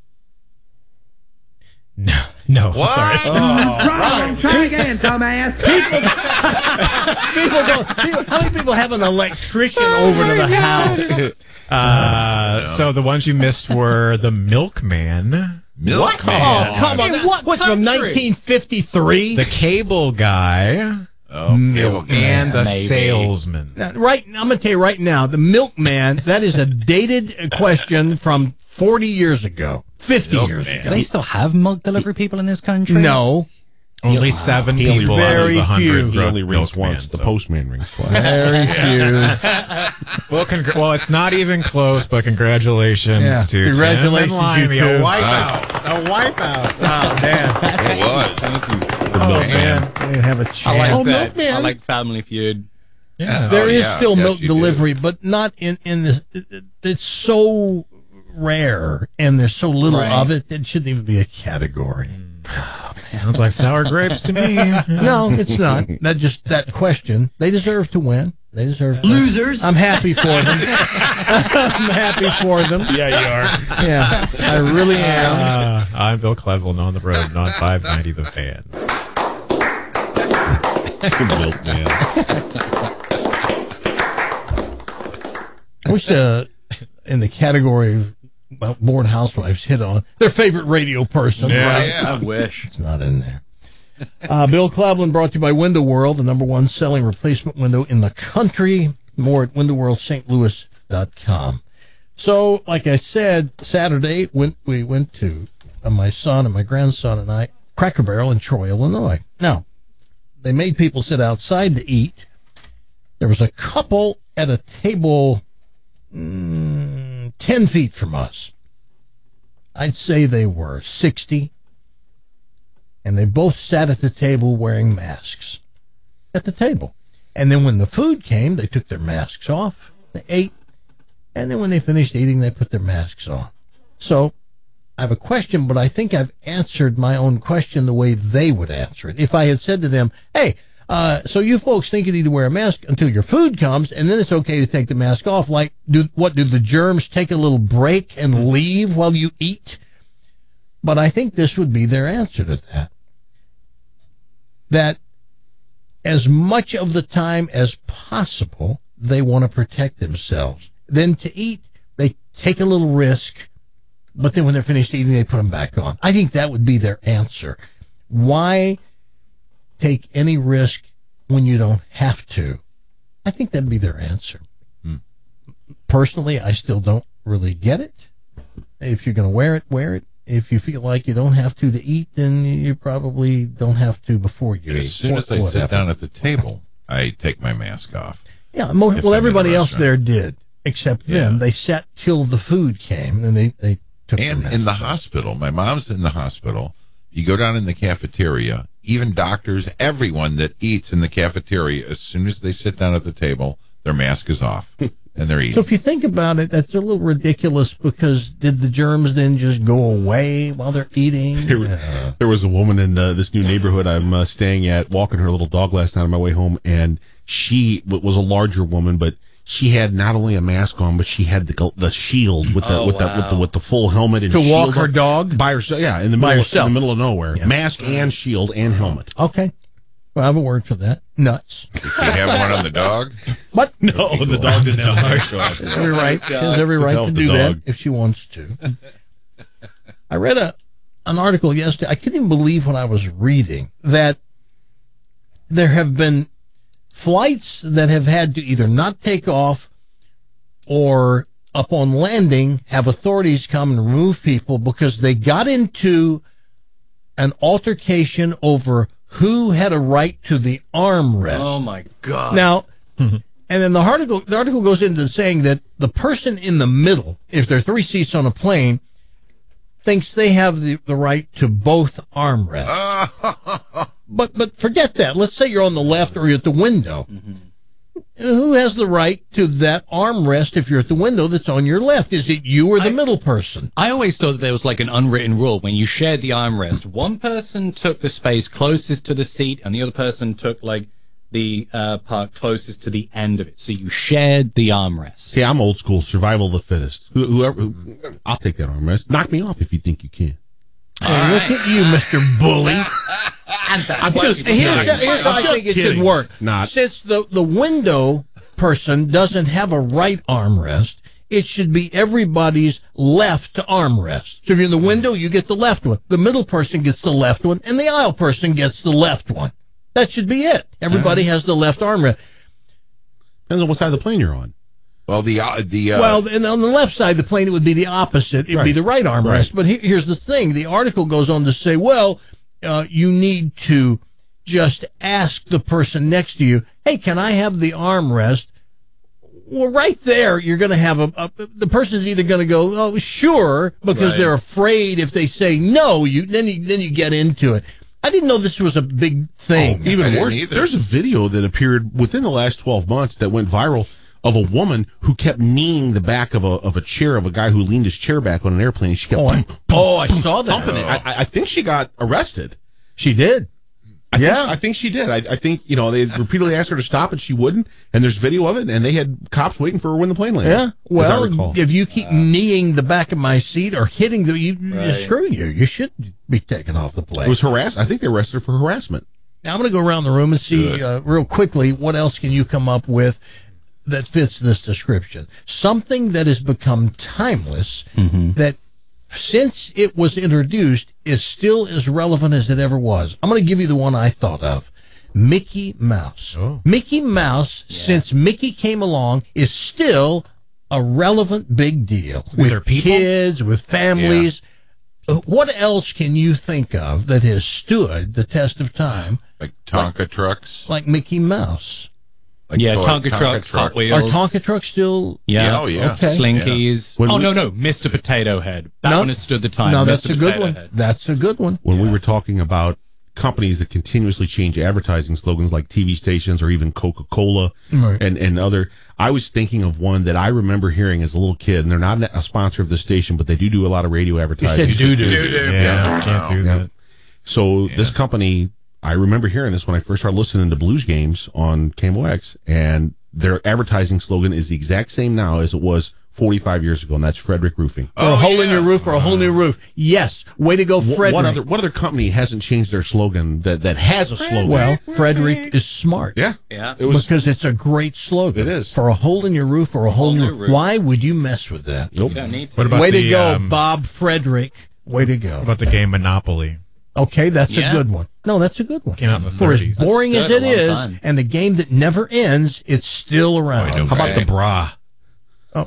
No, no. What? I'm sorry. Oh, right. Try again, dumbass. People don't. People, how many people have an electrician over to the house? Uh, so the ones you missed were the Milkman. Milkman. Oh, come on. In What? what What's from country? nineteen fifty-three? The Cable Guy. Oh, Milkman. And the Maybe. Salesman. Now, right, I'm going to tell you right now, the Milkman, that is a dated question from forty years ago, fifty years Milkman. Do ago. they still have milk delivery people in this country? No. Only seven He only people rings- out of very the hundred. few. He only rings Milkman, once. The so- postman rings twice. Very few. Well, congr- well, it's not even close, but congratulations Yeah. to Congratulations Tim and Limey. you A two. wipeout. A wipeout. Oh, man. It was. Thank you. Oh, Milkman. man. I didn't have a chance. I like oh, that. Milkman. I like Family Feud. Yeah. There Oh, is yeah. still Yes, milk you do. delivery, but not in in this. It, it- it's so rare, and there's so little Right. of it. It shouldn't even be a category. Sounds like sour grapes to me. No, it's not. That just that question. They deserve to win. They deserve to Losers. I'm happy for them. I'm happy for them. Yeah, you are. Yeah, I really am. Uh, I'm Bill Cleveland on the road, on five ninety The Fan. Milkman. I wish uh, in the category of well, bored housewives hit on their favorite radio person. Yeah. Right? Yeah. I wish. It's not in there. Uh, Bill Cleveland brought to you by Window World, the number one selling replacement window in the country. More at window world st louis dot com. So, like I said, Saturday went, we went to uh, my son and my grandson and I, Cracker Barrel in Troy, Illinois. Now, they made people sit outside to eat. There was a couple at a table mm, ten feet from us. I'd say they were sixty. And they both sat at the table wearing masks. At the table. And then when the food came, they took their masks off. They ate. And then when they finished eating, they put their masks on. So, I have a question, but I think I've answered my own question the way they would answer it. If I had said to them, hey, uh, so you folks think you need to wear a mask until your food comes, and then it's okay to take the mask off. Like, do what, do the germs take a little break and leave while you eat? But I think this would be their answer to that. That as much of the time as possible, they want to protect themselves. Then to eat, they take a little risk, but then when they're finished eating, they put them back on. I think that would be their answer. Why take any risk when you don't have to? I think that'd be their answer. Hmm. Personally, I still don't really get it. If you're going to wear it, wear it. If you feel like you don't have to to eat, then you probably don't have to before you eat. As soon as I Whatever. sit down at the table, I take my mask off. Yeah, mo- If well, I'm in a everybody else restaurant. there did, except them. Yeah. They sat till the food came, and they, they took their And masks in the off. hospital, my mom's in the hospital. You go down in the cafeteria, even doctors, everyone that eats in the cafeteria, as soon as they sit down at the table, their mask is off, and they're So eating. if you think about it, that's a little ridiculous because did the germs then just go away while they're eating? There, Uh, there was a woman in uh, this new neighborhood I'm uh, staying at, walking her little dog last night on my way home, and she w- was a larger woman, but she had not only a mask on, but she had the gl- the shield with the Oh, with the with the wow. with the full helmet and to shield walk her on- dog? by herself. Yeah, in the By middle of, herself. in the middle of nowhere, Yeah. mask and shield and helmet. Okay. Well, I have a word for that. Nuts. Did she have one on the dog? What? No, the dog didn't have a mask on. She has every right. She has every To right help to the do that dog. if she wants to. I read a an article yesterday. I couldn't even believe what I was reading that there have been flights that have had to either not take off or upon landing have authorities come and remove people because they got into an altercation over who had a right to the armrest. Oh my God. Now, and then the article the article goes into saying that the person in the middle, if there are three seats on a plane, thinks they have the, the right to both armrests. But but forget that. Let's say you're on the left or you're at the window. Mm-hmm. Who has the right to that armrest if you're at the window that's on your left? Is it you or the I- middle person? I always thought that there was like an unwritten rule when you shared the armrest. One person took the space closest to the seat, and the other person took like the uh, part closest to the end of it. So you shared the armrest. See, I'm old school, survival of the fittest. Who- Whoever, who, I'll take that armrest. Knock me off if you think you can. Hey, look at you, Mister Bully. I'm just Here's, kidding. the- here's how I'm I just think it kidding. should work. Not. Since the, the window person doesn't have a right armrest, it should be everybody's left armrest. So if you're in the window, you get the left one. The middle person gets the left one, and the aisle person gets the left one. That should be it. Everybody has the left armrest. Depends on what side of the plane you're on. Well, the uh, the uh, Well, and on the left side of the plane, it would be the opposite. It would be Right. the right armrest. Right. But he- here's the thing. The article goes on to say, well, uh, you need to just ask the person next to you, hey, can I have the armrest? Well, right there, you're going to have a, a the person's either going to go, oh, sure, because Right. they're afraid if they say no, you then you then you get into it. I didn't know this was a big thing. I Even didn't worse, either. there's a video that appeared within the last twelve months that went viral of a woman who kept kneeing the back of a of a chair of a guy who leaned his chair back on an airplane. She kept Oh, I, boom, oh, I saw that. thumping it. I, I- I think she got arrested. She did. I Yeah. think, I think she did. I, I think, you know, they repeatedly asked her to stop and she wouldn't. And there's video of it, and they had cops waiting for her when the plane landed. Yeah. as I Well, recall. if you keep kneeing the back of my seat or hitting the, you, Right. screw you. You should be taken off the plane. It was harassed. I think they arrested her for harassment. Now I'm going to go around the room and see uh, real quickly what else can you come up with that fits this description. Something that has become timeless Mm-hmm. that since it was introduced is still as relevant as it ever was. I'm going to give you the one I thought of. Mickey Mouse. Oh. Mickey Mouse, since Mickey came along, is still a relevant big deal These with are people? kids, with families. Uh, What else can you think of that has stood the test of time like Tonka trucks. like Mickey Mouse? Like Yeah, toy- Tonka trucks, Hot Are Wheels. Tonka trucks still? Yeah. Yeah, oh, yeah. Okay. Slinkies. When oh, we- no, no. Mister Potato Head. That No. one has stood the time. No, that's Mister a good Potato one. Head. That's a good one. When we were talking about companies that continuously change advertising slogans like T V stations or even Coca-Cola Right. and, and other, I was thinking of one that I remember hearing as a little kid, and they're not a sponsor of the station, but they do do a lot of radio advertising. You said doo-doo. Doo-doo. Yeah, can't do that. So this company, I remember hearing this when I first started listening to blues games on K M O X, and their advertising slogan is the exact same now as it was forty-five years ago, and that's Frederick Roofing. Or a hole in your roof or a whole new roof. Yes. Way to go, Wh- Frederick. What other what other company hasn't changed their slogan that, that has a slogan? Well, Frederick is smart. yeah, Yeah. it was. Because it's a great slogan. It is. For a hole in your roof or a whole, Whole new new roof. Why would you mess with that? Nope. You don't need to. What about Way the, to go, um, Bob Frederick. Way to go. What about the game Monopoly? Okay, that's Yeah. a good one. No, that's a good one. Came out in the For as thirties. boring That's as good, it a long is, time. and the game that never ends, it's still around. Oh, I know. How about the bra? Oh.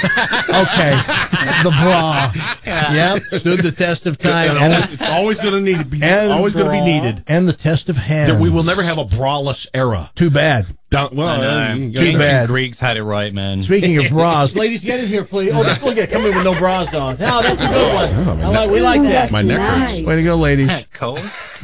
Okay, the bra. Yep, stood the test of time. And, It's always going to need to be. and Always going to be bra, needed. And the test of hands. That we will never have a braless era. Too bad. Down, well, I know. uh, you The gotta- ancient bad. Greeks had it right, man. Speaking of bras, ladies, get in here, please. Oh, just look at come in with no bras on. No, that's a good one. I like, we like that. my neck hurts. Way to go, ladies. Cole?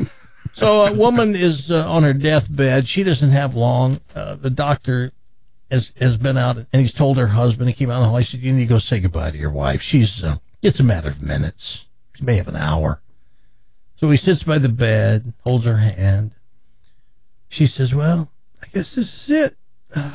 So a woman is uh, on her deathbed. She doesn't have long. Uh, the doctor has has been out and he's told her husband. He came out in the hall. He said, "You need to go say goodbye to your wife. She's uh, it's a matter of minutes. She may have an hour." So he sits by the bed, holds her hand. She says, "Well, I guess this is it. Uh,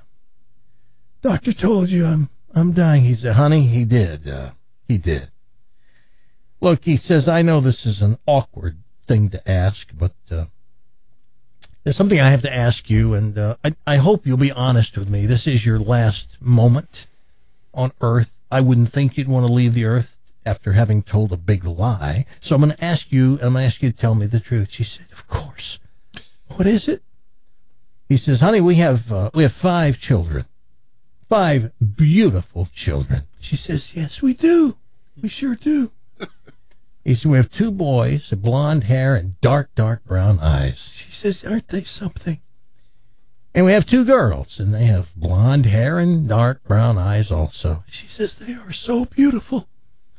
doctor told you I'm I'm dying." He said, "Honey, he did. Uh, he did. Look," he says, "I know this is an awkward thing to ask, but uh, there's something I have to ask you, and uh, I, I hope you'll be honest with me. This is your last moment on Earth. I wouldn't think you'd want to leave the Earth after having told a big lie. So I'm going to ask you, and I'm going to ask you to tell me the truth." She said, "Of course. What is it?" He says, "Honey, we have uh, we have five children, five beautiful children." She says, "Yes, we do. We sure do." He said, "We have two boys, blonde hair and dark, dark brown eyes." She says, "Aren't they something?" "And we have two girls, and they have blonde hair and dark brown eyes also." She says, "They are so beautiful."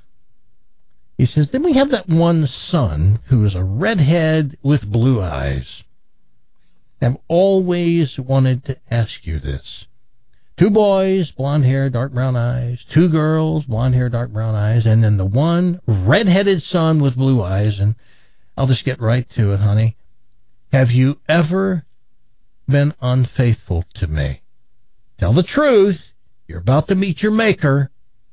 He says, "Then we have that one son who is a redhead with blue eyes. I've always wanted to ask you this. Two boys, blonde hair, dark brown eyes. Two girls, blonde hair, dark brown eyes. And then the one red-headed son with blue eyes. And I'll just get right to it, honey. Have you ever been unfaithful to me. Tell the truth. You're about to meet your maker.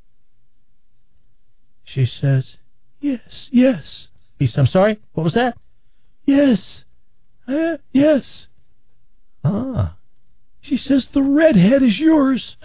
She says, yes, yes. He says, I'm sorry, what was that? Yes, uh, yes. Ah. She says, the redhead is yours.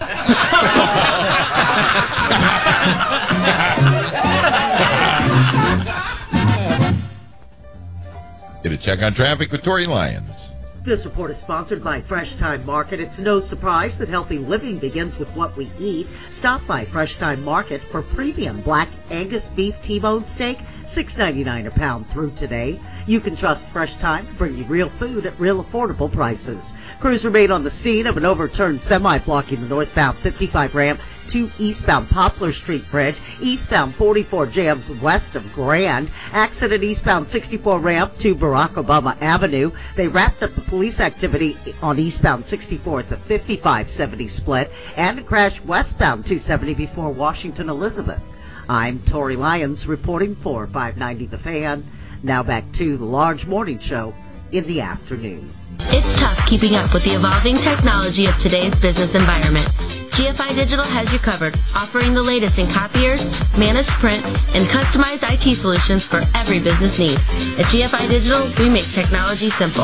Get a check on traffic with Tori Lyons. This report is sponsored by Fresh Time Market. It's no surprise that healthy living begins with what we eat. Stop by Fresh Time Market for premium black Angus beef T-bone steak, six ninety-nine a pound through today. You can trust Fresh Time to bring you real food at real affordable prices. Crews remain on the scene of an overturned semi blocking the northbound fifty-five ramp to eastbound Poplar Street Bridge. Eastbound forty-four jams west of Grand. Accident eastbound sixty-four ramp to Barack Obama Avenue. They wrapped up the police activity on eastbound sixty-four at the fifty-five seventy split, and a crash westbound two seventy before Washington Elizabeth. I'm Tori Lyons reporting for five ninety The Fan. Now back to the large morning show in the afternoon. It's tough keeping up with the evolving technology of today's business environment. G F I Digital has you covered, offering the latest in copiers, managed print, and customized I T solutions for every business need. At G F I Digital, we make technology simple.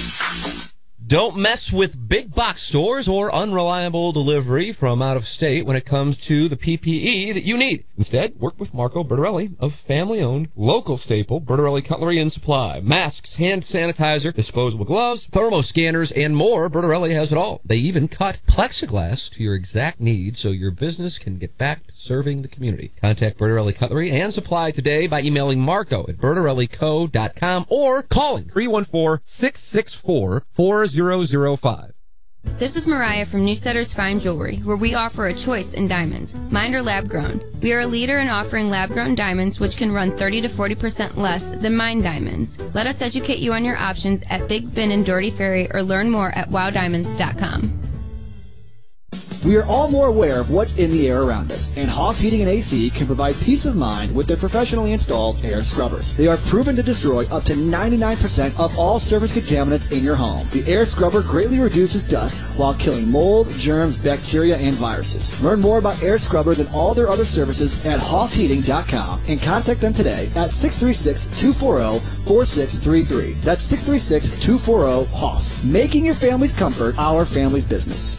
Don't mess with big box stores or unreliable delivery from out of state when it comes to the P P E that you need. Instead, work with Marco Bertarelli of family-owned, local staple Bertarelli Cutlery and Supply. Masks, hand sanitizer, disposable gloves, thermoscanners, and more. Bertarelli has it all. They even cut plexiglass to your exact needs so your business can get back to serving the community. Contact Bertarelli Cutlery and Supply today by emailing Marco at bertarelli co dot com or calling three one four, six six four, four zero zero five. This is Mariah from Newsetter's Fine Jewelry, where we offer a choice in diamonds. Mine are lab-grown. We are a leader in offering lab-grown diamonds, which can run thirty to forty percent less than mine diamonds. Let us educate you on your options at Big Ben and Doherty Ferry, or learn more at wow diamonds dot com. We are all more aware of what's in the air around us, and Hoff Heating and A C can provide peace of mind with their professionally installed air scrubbers. They are proven to destroy up to ninety-nine percent of all surface contaminants in your home. The air scrubber greatly reduces dust while killing mold, germs, bacteria, and viruses. Learn more about air scrubbers and all their other services at hoff heating dot com and contact them today at six three six, two four zero, four six three three. That's six three six, two four zero, Hoff. Making your family's comfort our family's business.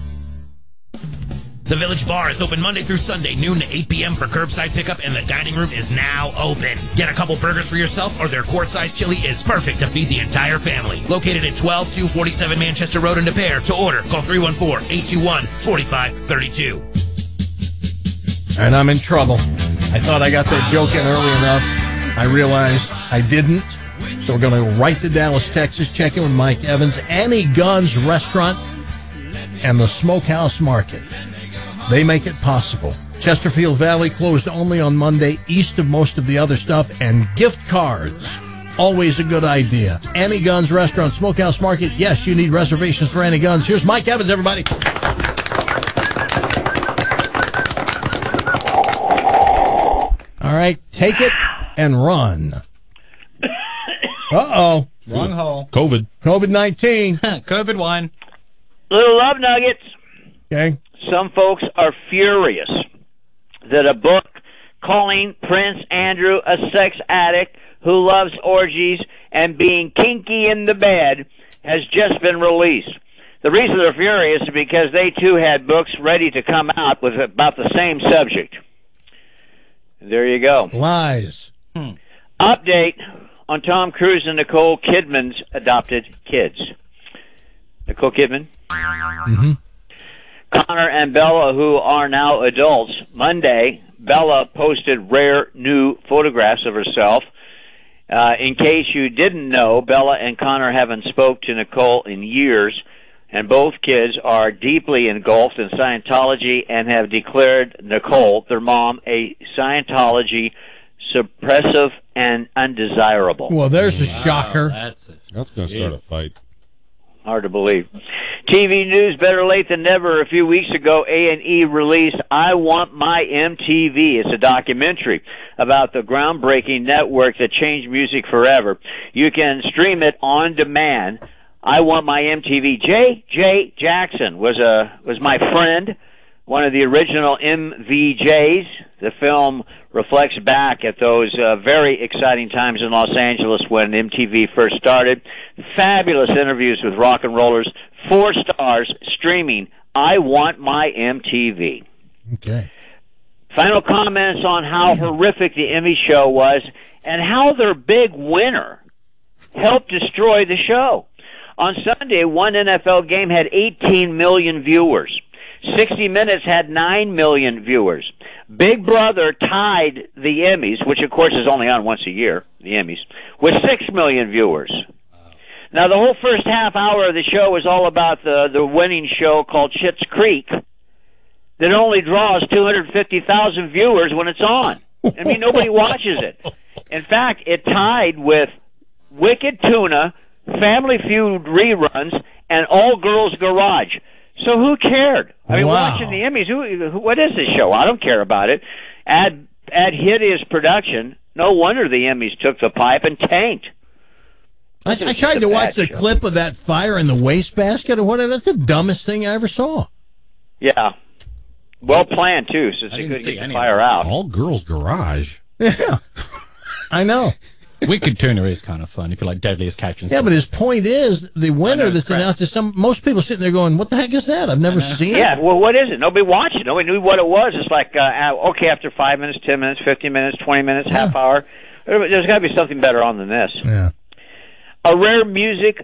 The Village Bar is open Monday through Sunday, noon to eight p.m. for curbside pickup, and the dining room is now open. Get a couple burgers for yourself, or their quart-sized chili is perfect to feed the entire family. Located at twelve two forty-seven Manchester Road in De Pere. To order, call three one four, eight two one, four five three two. And I'm in trouble. I thought I got that joke in early enough. I realized I didn't. So we're going to write to Dallas, Texas, check in with Mike Evans, Annie Gunn's Restaurant, and the Smokehouse Market. They make it possible. Chesterfield Valley closed only on Monday, east of most of the other stuff, and gift cards. Always a good idea. Annie Gunn's Restaurant, Smokehouse Market. Yes, you need reservations for Annie Gunn's. Here's Mike Evans, everybody. All right, take it and run. Uh-oh. Wrong hole. COVID. COVID nineteen. COVID one. Little love nuggets. Okay. Some folks are furious that a book calling Prince Andrew a sex addict who loves orgies and being kinky in the bed has just been released. The reason they're furious is because they too had books ready to come out with about the same subject. There you go. Lies. Hmm. Update on Tom Cruise and Nicole Kidman's adopted kids. Nicole Kidman? Mm-hmm. Connor and Bella, who are now adults. Monday, Bella posted rare new photographs of herself. Uh, in case you didn't know, Bella and Connor haven't spoke to Nicole in years, and both kids are deeply engulfed in Scientology and have declared Nicole, their mom, a Scientology suppressive and undesirable. Well, there's a shocker. That's it. That's going to start a fight. Hard to believe. T V news, better late than never. A few weeks ago, A and E released I Want My M T V. It's a documentary about the groundbreaking network that changed music forever. You can stream it on demand I Want My M T V. J J Jackson was a was my friend, one of the original M V Js. The film reflects back at those uh, very exciting times in Los Angeles when M T V first started. Fabulous interviews with rock and rollers. Four stars, streaming. I Want My M T V. Okay. Final comments on how horrific the Emmy show was and how their big winner helped destroy the show. On Sunday, one N F L game had eighteen million viewers. sixty minutes had nine million viewers. Big Brother tied the Emmys, which of course is only on once a year, the Emmys, with six million viewers. Now, the whole first half hour of the show is all about the, the winning show called Schitt's Creek that only draws two hundred fifty thousand viewers when it's on. I mean, nobody watches it. In fact, it tied with Wicked Tuna, Family Feud reruns, and All Girls Garage. So who cared? I mean, Wow. watching the Emmys, who, who, what is this show? I don't care about it. Add, add hideous production. No wonder the Emmys took the pipe and tanked. I, I tried to watch the clip of that fire in the wastebasket or whatever. That's the dumbest thing I ever saw. Yeah. Well planned, too, since they couldn't get the fire out. All Girls Garage. Yeah. I know. Wicked Tuna is kind of fun if you like Deadliest Catch and Yeah, stuff. but his point is, the winner it's that's crap. announced is some, most people sitting there going, what the heck is that? I've never seen Yeah, it. well, what is it? Nobody watched it. Nobody knew what it was. It's like, uh, okay, after five minutes, ten minutes, fifteen minutes, twenty minutes, half hour. There's got to be something better on than this. Yeah. A rare music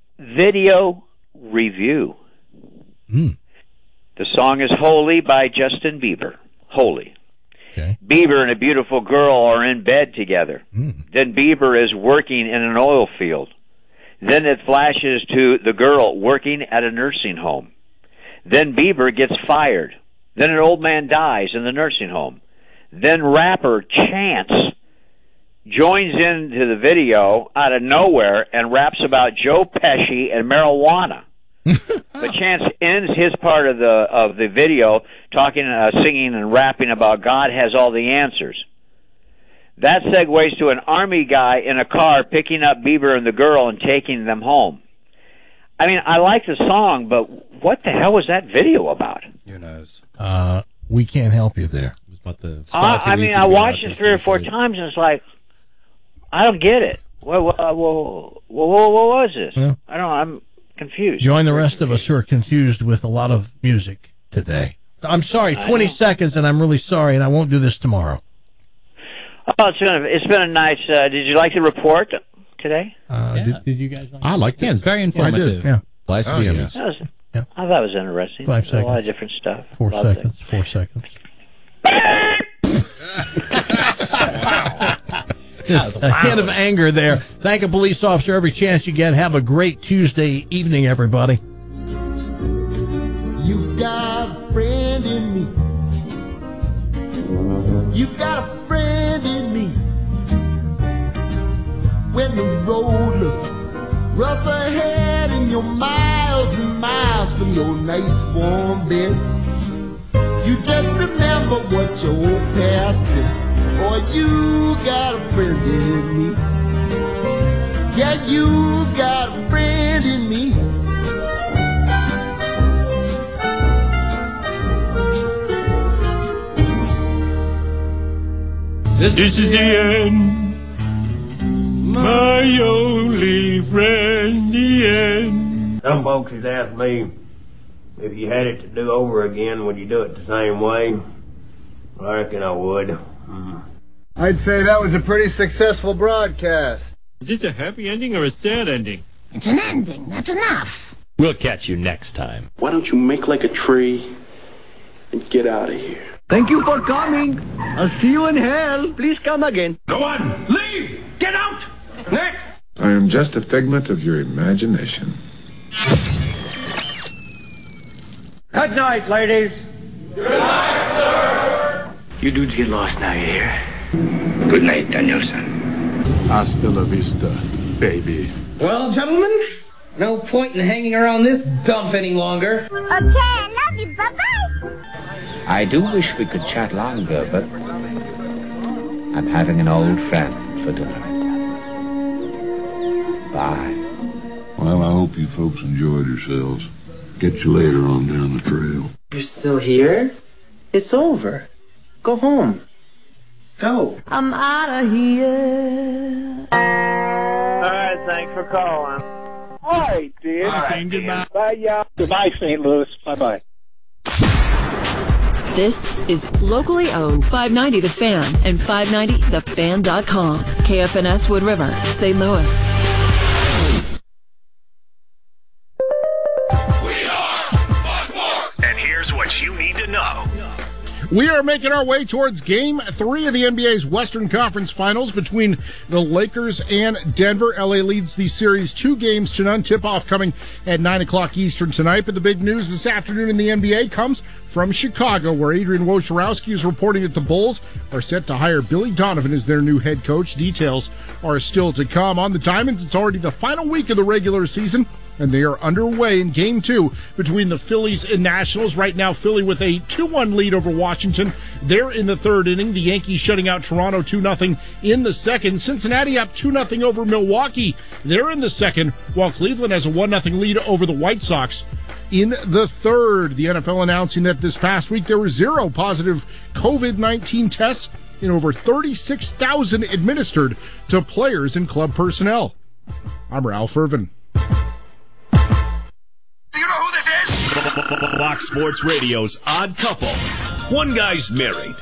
video review. Mm. The song is Holy by Justin Bieber. Holy. Okay. Bieber and a beautiful girl are in bed together. Mm. Then Bieber is working in an oil field. Then it flashes to the girl working at a nursing home. Then Bieber gets fired. Then an old man dies in the nursing home. Then rapper Chance joins into the video out of nowhere and raps about Joe Pesci and marijuana. But Chance ends his part of the of the video talking, uh, singing, and rapping about God has all the answers. That segues to an army guy in a car picking up Bieber and the girl and taking them home. I mean, I like the song, but what the hell was that video about? Who knows? Uh, we can't help you there. It was about the Uh, I mean, I watched it three or four times, and it's like, I don't get it. What, what, what, what, what was this? Yeah. I don't. I'm confused. Join the rest of us who are confused with a lot of music today. I'm sorry, twenty seconds, and I'm really sorry, and I won't do this tomorrow. Oh, it's been a, it's been a nice. Uh, did you like the report today? Uh, Yeah. did, did you guys like I liked it. Yeah, it's very informative. Yeah. Blast Oh, the yeah. Emmys. That was, Yeah. I thought it was interesting. Five A lot of seconds. different stuff. Four A lot of seconds. Four seconds. Just a hint of anger there. Thank a police officer every chance you get. Have a great Tuesday evening, everybody. You got a friend in me. You got a friend in me. When the road looks rough ahead and you're miles and miles from your nice warm bed, you just remember what your old past said. Boy, you got a friend in me. Yeah, you got a friend in me. This, this is the end. My only friend, the end. Some folks has asked me if you had it to do over again, would you do it the same way? Well, I reckon I would. Mm. I'd say that was a pretty successful broadcast. Is this a happy ending or a sad ending? It's an ending. That's enough. We'll catch you next time. Why don't you make like a tree and get out of here? Thank you for coming. I'll see you in hell. Please come again. Go on, leave! Get out! Next! I am just a figment of your imagination. Good night, ladies. You dudes get lost now, you hear? Good night, Danielson. Hasta la vista, baby. Well, gentlemen, no point in hanging around this dump any longer. Okay, I love you. Bye-bye. I do wish we could chat longer, but I'm having an old friend for dinner. Bye. Well, I hope you folks enjoyed yourselves. Get you later on down the trail. You're still here? It's over. Go home. Go. I'm out of here. All right, thanks for calling. All right, dude. All right, goodbye. Bye, y'all. Goodbye, Saint Louis. Bye-bye. This is locally owned five ninety The Fan and five ninety the fan dot com. K F N S Wood River, Saint Louis. And here's what you need to know. We are making our way towards Game three of the N B A's Western Conference Finals between the Lakers and Denver. L A leads the series two games to none. Tip-off coming at nine o'clock Eastern tonight. But the big news this afternoon in the N B A comes from Chicago, where Adrian Wojnarowski is reporting that the Bulls are set to hire Billy Donovan as their new head coach. Details are still to come. On the Diamonds, it's already the final week of the regular season, and they are underway in Game two between the Phillies and Nationals. Right now, Philly with a two one lead over Washington. They're in the third inning. The Yankees shutting out Toronto two nothing in the second. Cincinnati up two nothing over Milwaukee. They're in the second, while Cleveland has a one nothing lead over the White Sox in the third. The N F L announcing that this past week there were zero positive covid nineteen tests in over thirty-six thousand administered to players and club personnel. I'm Ralph Irvin. Fox Sports Radio's Odd Couple. One guy's married,